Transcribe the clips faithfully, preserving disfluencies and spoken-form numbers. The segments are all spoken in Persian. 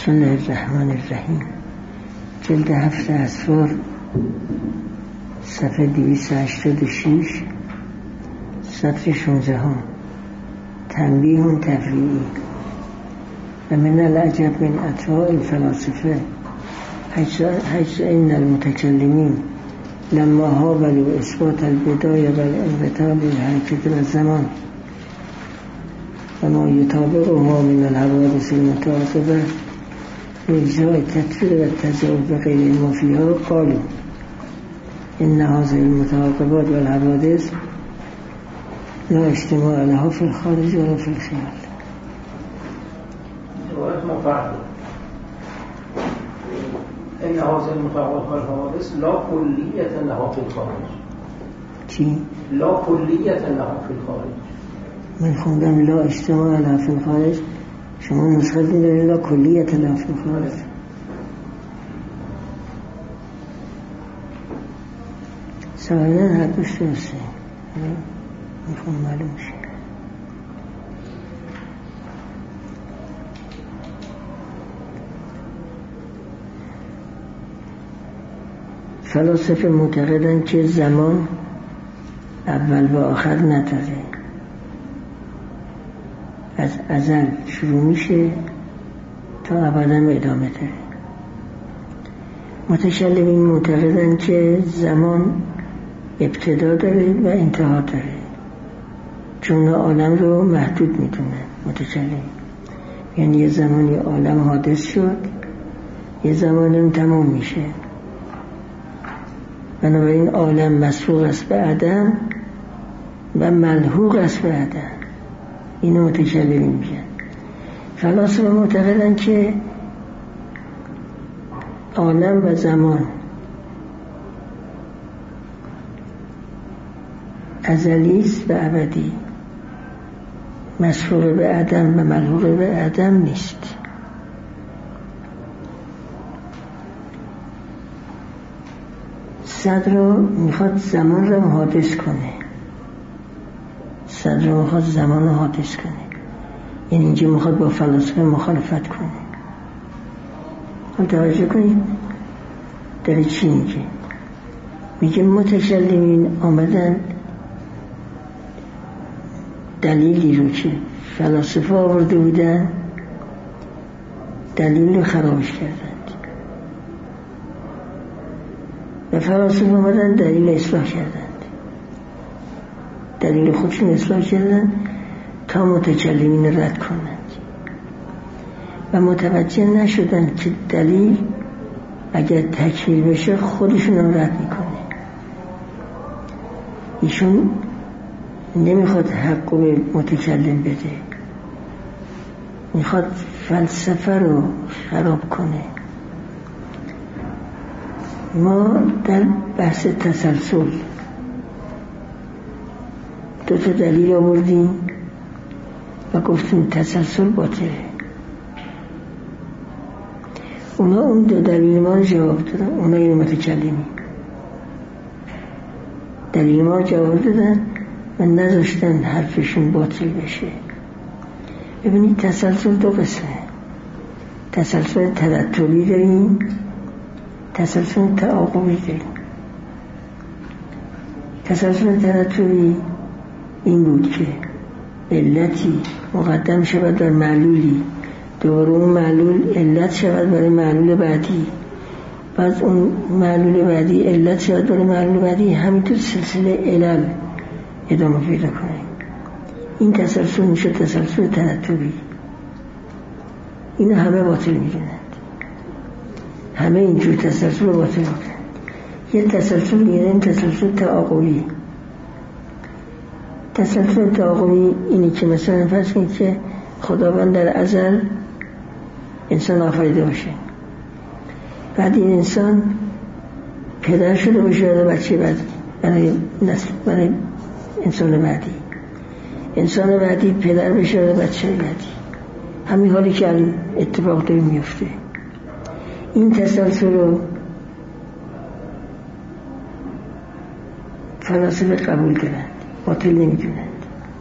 بسم الله الرحمن الرحیم. جلد هفت اسفار، صفحه دویست و هشتاد و شش، سطر شانزده ها. تنبیه تفریعی. و من العجب من اطراء الفلاسفه حیث ان المتکلمین لما حاولوا اثبات البدایه و الانقطاع للحرکت و الزمان و ما یطابقها من الحوادث المتعاقبه بإجزاء التطبیق و التضاد و غیر ما فیها قالوا ان هذه المتعاقبات و الحوادث لا اجتماع لها في الخارج ولا في الخیال. عبارت مفرد ان هذه المتعاقبات و الحوادث لا کلیت لها في الخارج. چی؟ لا کلیت لها في الخارج. من خوندم لا اجتماع لها في الخارج، شما نسخه دارید لا کلیت لها في الخارج. سوالن هر دوش درسته میخوام معلوم شه. فلاسفه معتقدند که زمان اول و آخر نداره، از ازل شروع میشه تا ابدا ادامه داره. متکلمین معتقدند که زمان ابتدا داره و انتها داره، چون عالم رو محدود میدونن. متکلم یعنی یه زمانی عالم حادث شد، یه زمانی تمام میشه. بنابراین عالم مسبوق است به عدم و ملحوق است به عدم. اینو متکلمین میگن. فلاسفه معتقدن که عالم و زمان ازلی است و ابدی، مسبوق به عدم و ملحوق به عدم نیست. صدر رو میخواد زمان رو حادث کنه، صدر رو میخواد زمان رو حادث کنه، یعنی اینجا میخواد با فلاسفه مخالفت کنه. توجه کنید داره چی میگه. میگه متکلمین آمدن دلیلی رو که فلاسفه آورده بودن دلیل رو خرابش کردند و فلاسفه آمدن دلیل اصلاح کردند، دلیل خودشون اصلاح کردند تا متکلمین رد کنند و متوجه نشدن که دلیل اگر تکمیل بشه خودشون رو رد میکنه. ایشون نمیخواد حق به متکلم بده، میخواد فلسفه رو خراب کنه. ما در بحث تسلسل دو تا دلیل آوردیم و گفتیم تسلسل باطله. اونا اون دو دلیل ما رو جواب دادن، اونا این متکلمی دلیل ما رو جواب دادن و نذاشتن حرفشون باطل بشه. ببینید تسلسل دو قسمه، تسلسل ترتبی داریم، تسلسل تعاقبی داریم. تسلسل ترتبی این بود که علتی مقدم شود بر معلولی، دوباره اون معلول علت شود برای معلول بعدی، بعد اون معلول بعدی علت شود برای معلول بعدی، همینطور سلسله علل ادامه پیدا کنه. این تسلسل میشه تسلسل ترتبی. اینو همه باطل میدونند، همه اینجور تسلسل رو باطل میدونند. یه تسلسل یعنی تسلسل تعاقبی. تسلسل تعاقبی اینی که مثلا فرض کنید که خداوند در ازل انسان آفریده باشه، بعد این انسان پدر شده باشه برای بچه بعدی، برای نسل، برای انسان بعدی، انسان بعدی پدر بشه برای بچه بعدی. همین حالی که الان اتفاق داره میفته. این تسلسل رو فلاسفه قبول دارند، باطل نمیدونند.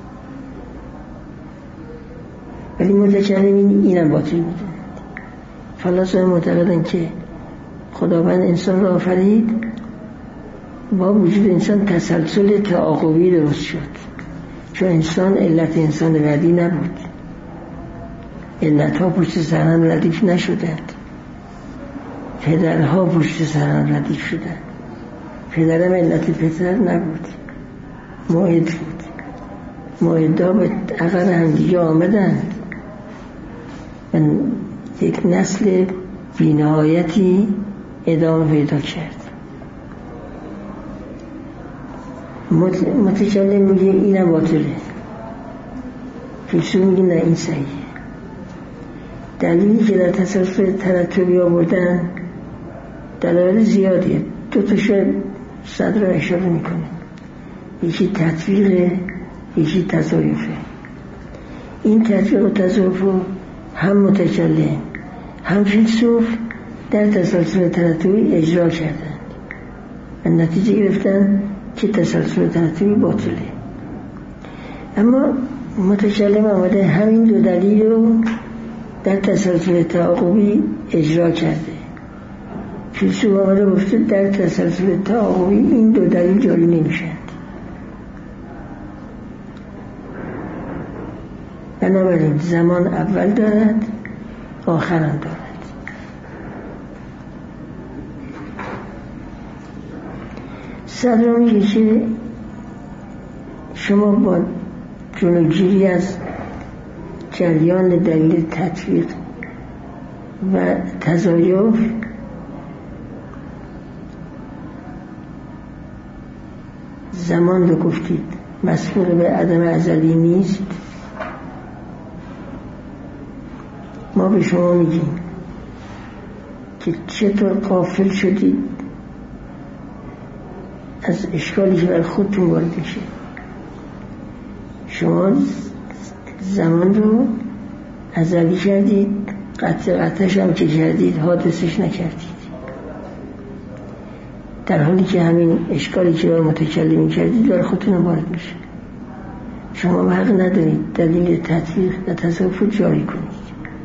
ولی متکلمین اینم باطل میدونند. فلاسفه معتقدن که خداوند انسان را آفرید، با وجود انسان تسلسل تعاقبی درست شد، چون انسان علت انسان بعدی نبود، علت ها پشت سر هم ردیف نشدند، پدرها پشت سر هم ردیف شدند. پدرم علت پدر نبود، موعد بود، موعدها به عقب هم دیگه آمدند و یک نسل بی‌نهایتی ادامه پیدا کرد. متکلم میگه اینم باطله، فیلسوف میگه نه این صحیحه. دلیلی که در تسلسل ترتبی آوردن دلایل زیادیه، دو تا شاید صدر رو اشاره میکنه. یکی تطبیقه، یکی تضایفه. این تطبیق و تضایف هم متکلم هم فیلسوف در تسلسل ترتبی اجرا کردن و نتیجه گرفتن که تسلسل ترتبی باطله. اما متکلم آمده همین دو دلیل رو در تسلسل تعاقبی اجرا کرده. فیلسوف آمده گفته در تسلسل تعاقبی این دو دلیل جاری نمیشند. بنابراین زمان اول دارد، آخر هم دارد. صدر میگه که شما با جلوگیری از جریان دلیل تطبیق و تضایف زمان رو گفتید مسئول به عدم ازلی نیست. ما به شما میگیم که چطور غافل شدید از اشکالی که بر خودتون وارد میشه. شما زمان رو ازلی کردید، قطع قطعش هم که کردید حادثش نکردید، در حالی که همین اشکالی که بر متکلمی کردید بر خودتون وارد میشه. شما حق ندارید دلیل تطبیق و تصوف جاری کنید.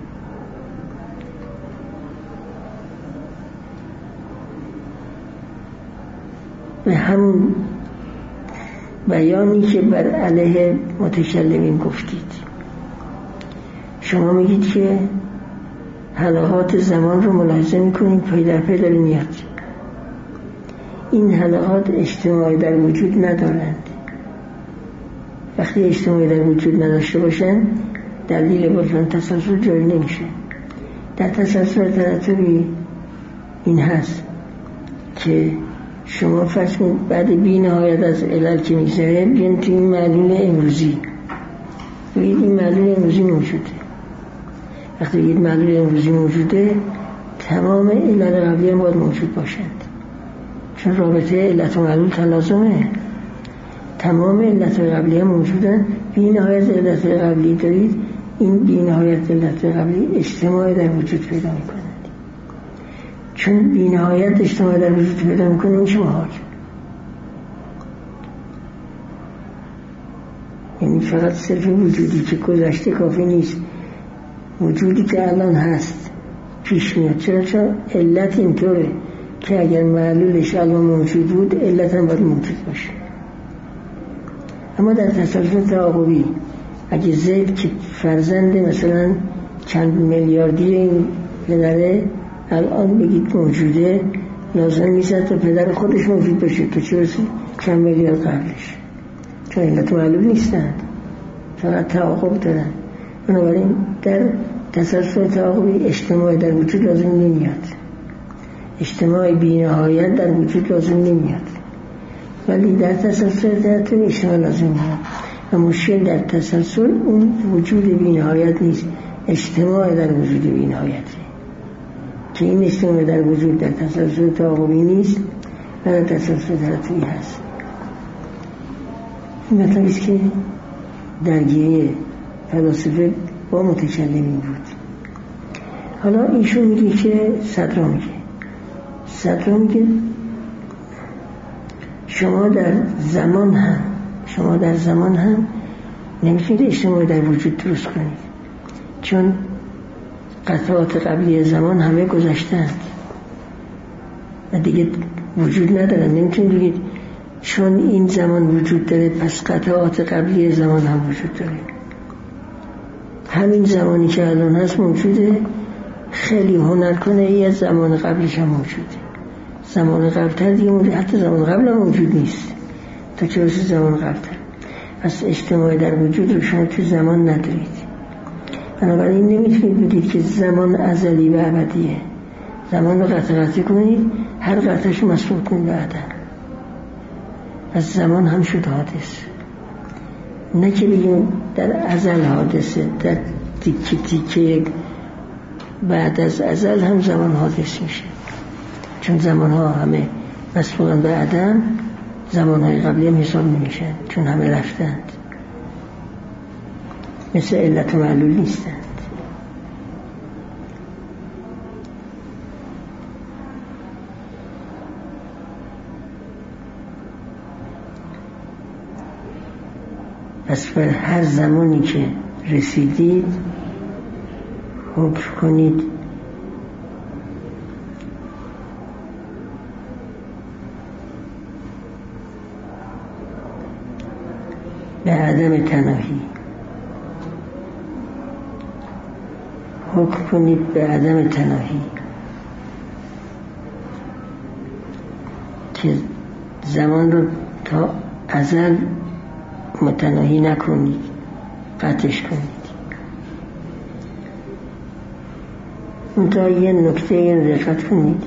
و همون بیانی که بر علیه متکلمین گفتید، شما میگید که حلقات زمان رو ملاحظه میکنید پای در پای داره میاد. این حلقات اجتماعی در وجود ندارند. وقتی اجتماعی در وجود نداشته باشن دلیل بازن تسلسل جاری نمیشه. در تسلسل ترتبی این هست که شما فرض کنید بعد بی نهایت از علل که میگذره بیان توی این معلول امروزی بگید این معلول امروزی موجوده. وقتی بگید معلول امروزی موجوده تمام علل قبلی هم باید موجود باشند، چون رابطه علت و معلول تلازمه. تمام علت قبلی هم موجودن. بی نهایت علت قبلی دارید، این بی نهایت علت قبلی اجتماع در وجود پیدا میکنه. چون بی نهایت اجتماع در وجود پیدا میکنه این چه محال؟ یعنی فقط صرف وجودی که گذشته کافی نیست، وجودی که الان هست پیش میاد. چرا؟ چون علت اینطوره که اگر معلولش الان موجود بود علت هم باید موجود باشه. اما در تسلسل تعاقبی اگه زید که فرزند مثلا چند میلیاردی این پدره الان بگید موجوده، لازم نیست تا پدر خودش موجود باشه تو چه برسی چند میلیارد قبلش، چون علت معلوم نیستند، فقط تعاقب دارن. بنابراین در تسلسل تعاقبی اجتماع در وجود لازم نمیاد، اجتماع بی نهایت در وجود لازم نمیاد، ولی در تسلسل ترتیب اجتماع لازم میاد. و مشکل در تسلسل اون وجود بی نهایت نیست، اجتماع در وجود بی نهایته که این اجتماع در وجود در تسلسل تعاقبی نیست و در تسلسل ترتیبی هست. این مطلبی است که درگیری فلاسفه با متکلمین بود. حالا ایشون میگه که صدرا میگه صدرا میگه شما در زمان هم شما در زمان هم نمیتونید اجتماع در وجود درست کنید، چون قطعات قبلی زمان همه گذشتند و دیگه وجود ندارن. نمیتونید بگید چون این زمان وجود داره پس قطعات قبلی زمان هم وجود داره. همین زمانی که الان هست موجوده، خیلی هنر کنه ای از زمان قبلش هم موجوده. زمان قبلتر دیگه موجوده، حتی زمان قبل هم موجود نیست تا چه رسه زمان قبلتر. پس اجتماعی در وجود رو شما تو زمان ندارید. بنابراین نمیتونید بگید که زمان ازلی و ابدیه. زمان رو قطع قطع کنید، هر قطعش رو مسبوق کنید به عدم. از زمان هم شد حادث. نه که بگیم در ازل حادثه، در تیکه تیکه بعد از ازل هم زمان حادث میشه، چون زمان ها همه مسبوقن به عدم. زمان های قبلی هم حساب نمیشن چون همه رفتند، مثل علت و معلول نیستند. پس بر هر زمانی که رسیدید حکم کنید به عدم تناهی، حکم کنید به عدم تناهی، که زمان رو تا ازل متناهی نکنید، قطعش کنید. منتها یه نکته این دقت کنید،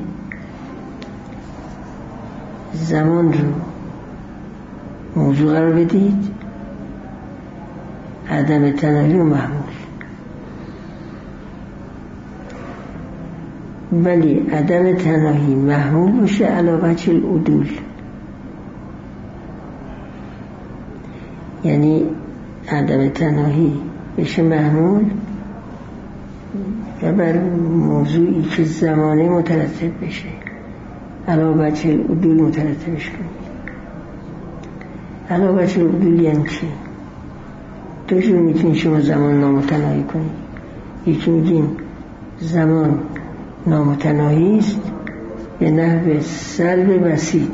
زمان رو موضوع قرار بدید، عدم تناهی و محمول. ولی عدم تناهی محمول باشه علی وجه العدول، یعنی عدم تناهی بشه محمول و بر موضوعی که زمانه مترتب بشه علی وجه العدول مترتبش کنید. علی وجه العدول یعنی چی؟ دو جور میتونید شما زمان نامتناهی کنید. یکی میگیم زمان نامتناهی است به نحو سلب بسیط،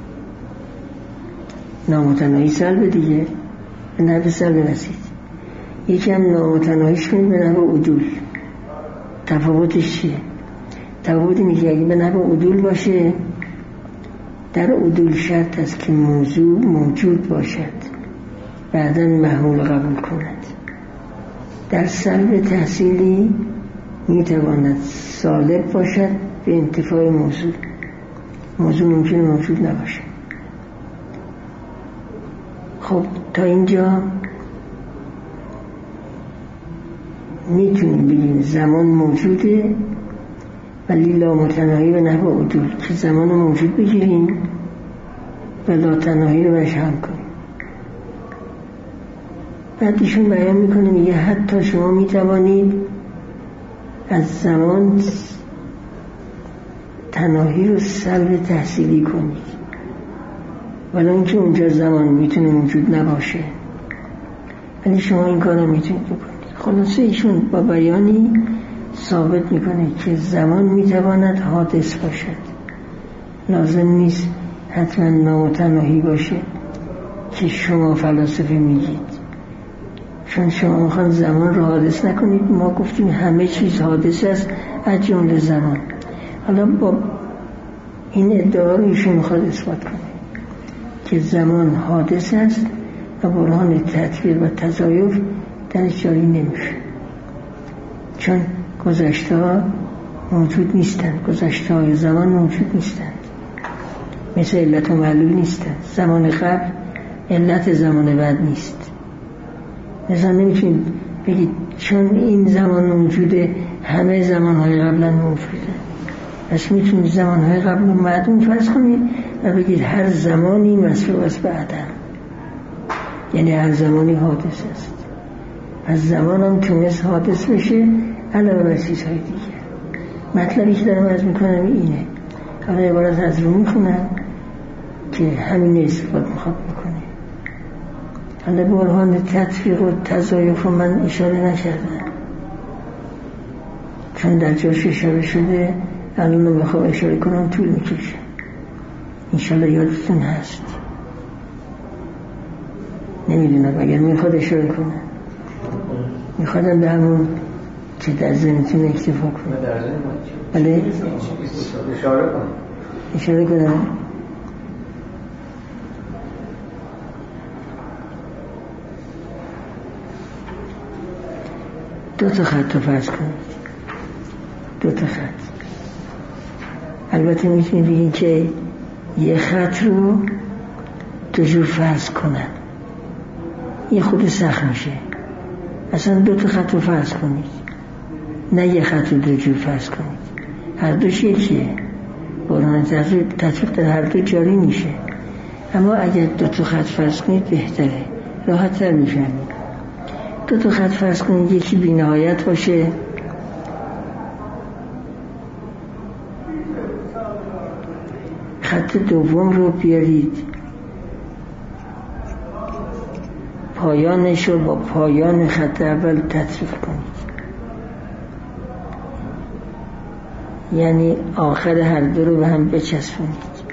نامتناهی سلب دیگه، به نحو سلب بسیط. یکی هم نامتناهیش کنید به نحو عدول. تفاوتش چیه؟ تفاوت میگه اگه به نحو عدول باشه، در عدول شرط است که موضوع موجود باشد بعداً محمول قبول کند. در سلب تحصیلی میتواند سالب باشد به انتفاع موضوع. موضوع ممکنه موجود نباشه. خب تا اینجا میتونیم بگیم زمان موجوده ولی لا متناهی به نحو عدول، که زمان موجود بگیریم و لا تناهی رو بهش هم کنیم. بعد ایشون بیان میکنه، میگه حتی شما میتوانید از زمان تناهی رو سلب تحصیلی کنید، ولی اینکه اونجا زمان میتونه موجود نباشه، ولی شما این کار رو میتونید بکنید. خلاصه ایشون با بیانی ثابت میکنه که زمان میتواند حادث باشد، لازم نیست حتما نامتناهی باشه که شما فلاسفه میگید. چون شما میخوان زمان رو حادث نکنید، ما گفتیم همه چیز حادث است از جمله زمان. حالا با این ادعا رو ایشون میخواد اثبات کنه که زمان حادث است و برهان تطبیق و تضایف درش جاری نمیشه، چون گذشته ها موجود نیستند، گذشته های زمان موجود نیستند، مثل علت و معلول نیستند. زمان قبل علت زمان بعد نیست. مثلا نمیتونید بگید چون این زمان موجوده همه زمانهای قبلا موجوده. پس میتونید زمانهای قبل رو معدوم فرض کنید و بگید هر زمانی مسبوق است به عدم، یعنی هر زمانی حادث است. از زمان هم تونست حادث بشه علاوه بر چیزهای دیگه. مطلبی که دارم عرض میکنم اینه. حالا عبارت از رو میخونم که همین استفاده میخواد بکنه. حالا برهان تطبیق و تضایف رو من اشاره نکردم، چون در جاش اشاره شده الان رو بخوام اشاره کنم طول میکشه. انشالله یادتون هست. نمیدونم اگر میخواد اشاره کنم میخوادم به همون که در ذهنتون اکتفا کنم. بله اشاره کنم اشاره کنم دو تا خط رو فرض کنید. دو تا خط. البته میتونید بگید که یه خط رو دو جور فرض کنن، یه خود سخت میشه. اصلا دو تا خط رو فرض کنید، نه یه خط رو دو جور فرض کنید. هر دوش یکیه، برهان تطبیق در هر دو جاری میشه. اما اگر دو تا خط فرض کنید بهتره، راحت تر میفهمید. دو تا خط فرض کنید، یکی بی نهایت باشه، خط دوم رو بیارید پایانش رو با پایان خط اول تطبیق کنید، یعنی آخر هر دو رو به هم بچسبونید.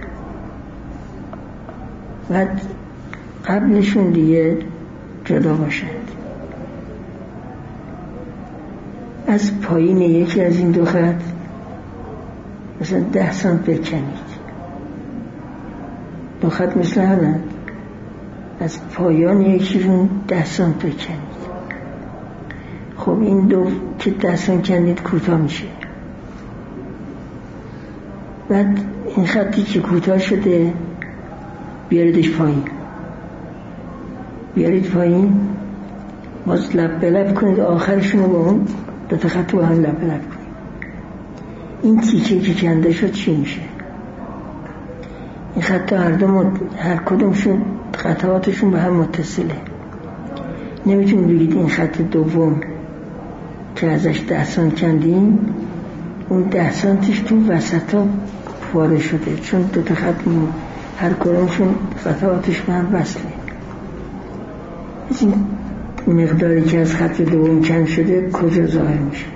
بعد قبلشون دیگه جدا باشند. از پایین یکی از این دو خط مثلا ده سانت بکنید. دو خط مثل همند، از پایان یکیشون ده سانت بکنید. خب این دو که ده سانت کندید کوتاه میشه. بعد این خطی که کوتاه شده بیاریدش پایین، بیارید پایین، باز لب به لب کنید، آخرشون رو با اون دو تا خط رو هم لب به لب کنید. این تیکه که کنده شد چی میشه؟ این خط هر دو مد... هر کدومشون خطواتشون به هم متصله. نمیتونید بگید این خط دوم که ازش ده سانت کندیم اون ده سانتش تو وسط ها پاره شده، چون دو تا خط هر کدومشون خطواتش به هم وصله. این مقداری که از خط دوم کم شده کجا ظاهر میشه؟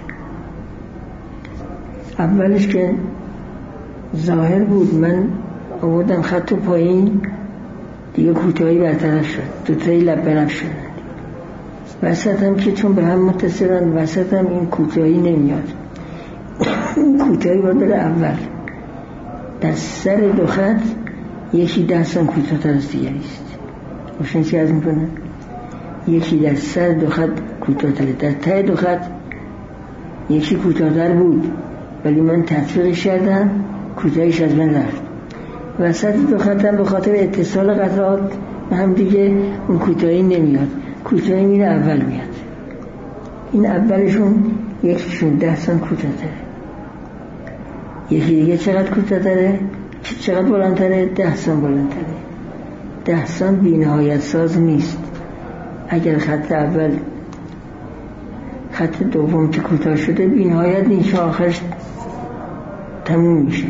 اولش که ظاهر بود من آوردم خط پایین، دیگه کوتاهی برطرف شد، دوتایی لب به لب شدن. وسط هم که چون به هم متصلن وسط هم این کوتاهی نمیاد. این کوتاهی باید بره اول. در سر دو خط یکی ده سانت کوتاه‌تر از دیگری است. روشن چی از میکنه؟ یکی در سر دو خط کوتاه‌تره، در ته دو خط یکی کوتاه‌تر بود ولی من تطبیقش کردم کوتاهیش از من رفت. وسط دو خط هم به خاطر اتصال قطعات به هم دیگه اون کوتاهی نمیاد، کوتاهی میره اول میاد. این اولشون یکیشون ده سانت کوتاه‌تره، یکی دیگه چقدر کوتاه‌تره؟ چقدر بلندتره؟ ده سانت بلندتره. ده سانت بی نهایت ساز نیست. اگر خط اول خط دوم که کوتاه شده بی نهایت نیست، آخرش تموم میشه،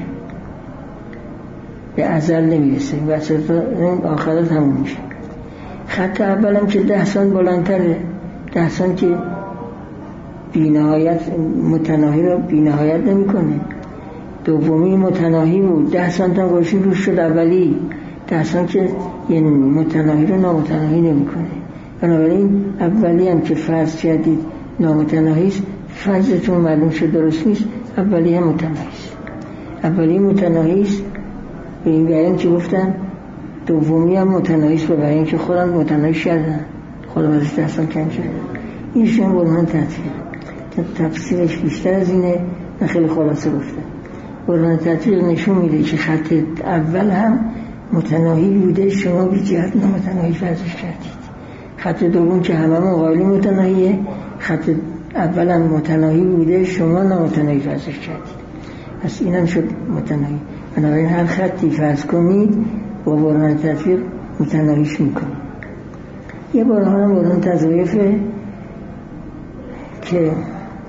به ازل نمیرسه، وسط آخر تموم میشه. خط اول هم که ده سانت بلندتره، ده سانت که بی نهایت متناهی رو بی نهایت نمی کنه. دومی متناهی بود، ده سانت هم گوشی روش شد اولی، ده سانت که یه متناهی رو نامتناهی نمی کنه. بنابراین اولی هم که فرض کردید نامتناهی است، فرضتون معلوم شد درست نیست، اولی هم متناهی است. اولی متناهی است به این بیان که گفتم، دومی هم متناهی است به بیان که خودم متناهی شدن، خودم ازش ده سانت کم شدن. این شما برهان تطبیق، تفصیلش بیشتر از اینه، من خیلی خلاصه گفتم. برهان تطبیق نشون میده که خط اول هم متناهی بوده، شما بی جهت نامتناهی فرضش کردید. خط دوم که همه مقابلی متناهیه، خط اول هم متناهی بوده، شما نامتناهی فرضش کردید. پس اینم شد متناهی. بنابراین هر خطی فرض کنید با برهان تطبیق متناهیش میکنید. یه برهان هم برهان تضاعفه که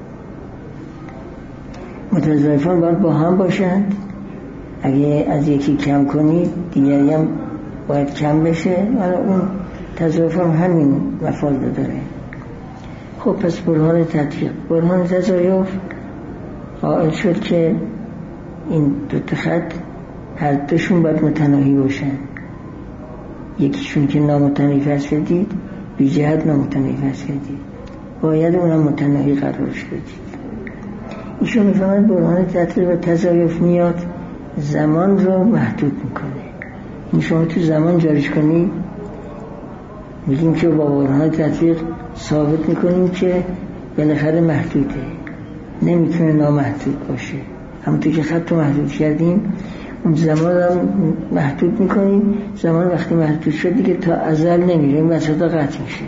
متضاعفان باید با هم باشند. اگه از یکی کم کنید دیگری هم باید کم بشه، ولی اون تضاعف هم همین مفاد داره. خب پس برهان تطبیق، برهان تضاعف قائل شد که این دو تا خط هر دوشون باید متناهی باشن. یکیشون که نامتناهی فرض کردید بی جهت نامتناهی فرض کردید، باید اونم متناهی قرارش بدید. ایشون میفهمد برهان تطبیق و تضایف میاد زمان رو محدود میکنه. این شما تو زمان جاریش کنید، میگیم که با برهان تطبیق ثابت میکنیم که بالاخره محدوده، نمیتونه نامحدود باشه. همونطور که خط رو محدود کردیم اون زمان رو محدود میکنیم. زمان وقتی محدود شد دیگه تا ازل نمیره، این وسط قطع میشه.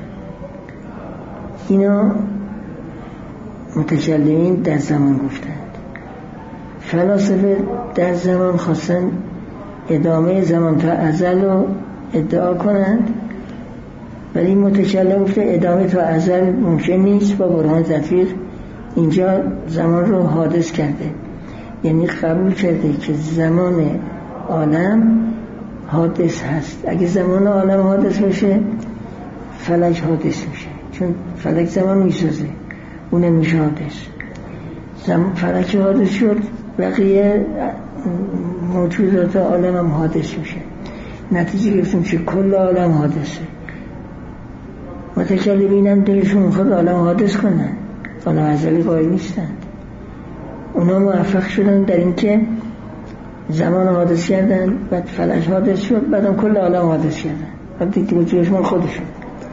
اینا متکلمین در زمان گفتند. فلاسفه در زمان خواستن ادامه زمان تا ازل رو ادعا کنند، ولی متکلم گفته ادامه تا ازل ممکن نیست. با برهان تطبیق اینجا زمان رو حادث کرده، یعنی قبول کرده که زمان عالم حادث هست. اگه زمان عالم حادث باشه فلک حادث میشه، چون فلک زمان میسازه، اونم میشه حادث. زمان فلک حادث شد بقیه موجودات عالم هم حادث میشه. نتیجه گفتیم که کل عالم حادثه. متکلمین هم دلشون خود عالم حادث کنن، عالم ازلی قائل نیستند. اونا موفق شدن در این که زمان حادث کردن، بعد فلک حادث شد، بعدم کل عالم حادث کردن، بعد دیگه وجودشون خودشون.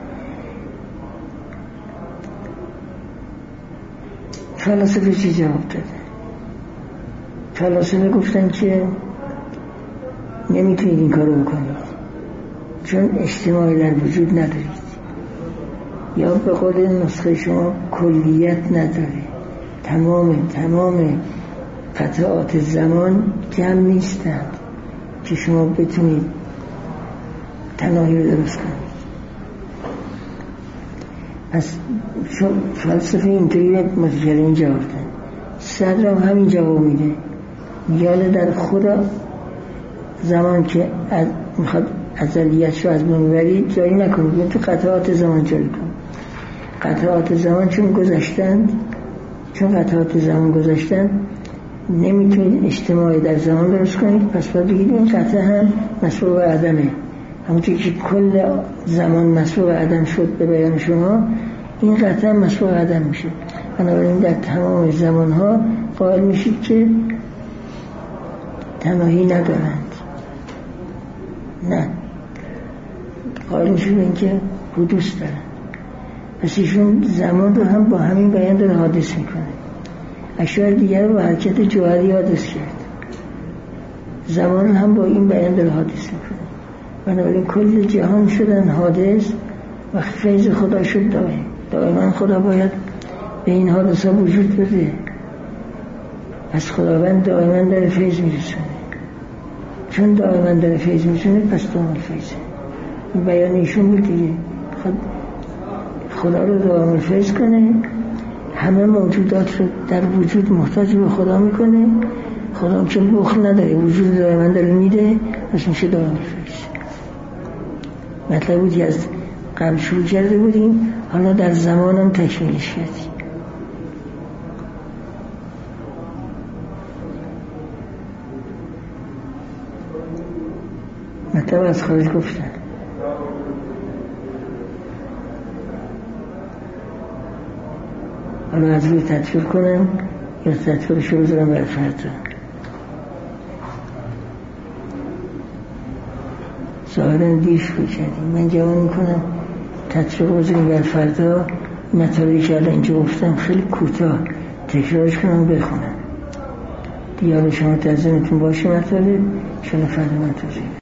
فلاسفه چی جواب دادن؟ فلاسفه گفتن که نمیتونید این کارو بکنید، چون اجتماعی در وجود ندارید، یا به قول نسخه شما کلیت نداره. تمام تمام قطعات زمان جمع نیستند که شما بتونید تناهی رو درست کنید. پس فلسفه اینطوری متکلمین جواب دادن. صدر هم همین جواب میده، میگه در خدا زمان که از میخواد ازلیتش رو از بین ببرید جایی نکنید، تو قطعات زمان جاری کنید. قطعات زمان چون گذشتند چون قطعات زمان گذشتند نمیتونید اجتماعی در زمان درست کنید. پس باید بگید این قطعه هم مسبوق به عدمه. همونطور که کل زمان مسبوق به عدم شد به بیان شما، این قطعه هم مسبوق به عدم میشه. بنابراین در تمام زمانها قائل میشید که تناهی ندارند. نه، قائل میشید به این که حدوث دارند. پس ایشون زمان رو هم با همین بیان داره حادث میکنه. اشیاء دیگر رو با حرکت جوهری حادث کرد، زمان هم با این بیان داره حادث میکنه. بنابراین کل جهان شدن حادث و فیض خدا شد دائم. دائما خدا باید به این حادثه وجود بده. پس خداوند دائما داره فیض میرسونه. چون دائما داره فیض میرسونه پس دائما فیضه. این بیان ایشون بود دیگه. خود خدا رو دائما فیض کنه، همه موجودات رو در وجود محتاج به خدا میکنه. خدا که بخل نداره، وجود دائما داره میده، پس میشه دائما فیض. مطلب بودی از قبل شروع کرده بودیم، حالا در زمانم تکمیلش کردیم. مطلب از خارج گفتن. حالا از روی تطبیق کنم یا تطبیقش رو بذارم بر فردا. ظاهرا دیر شروع کردیم. من جواب میکنم تطبیق بذاریم بر فردا. مطالبی که الان اینجا گفتم خیلی کوتاه تکرارش کنم بخونم. دیگه حالا شما در ذهنتون باشه مطالب، شما فردا من توضیح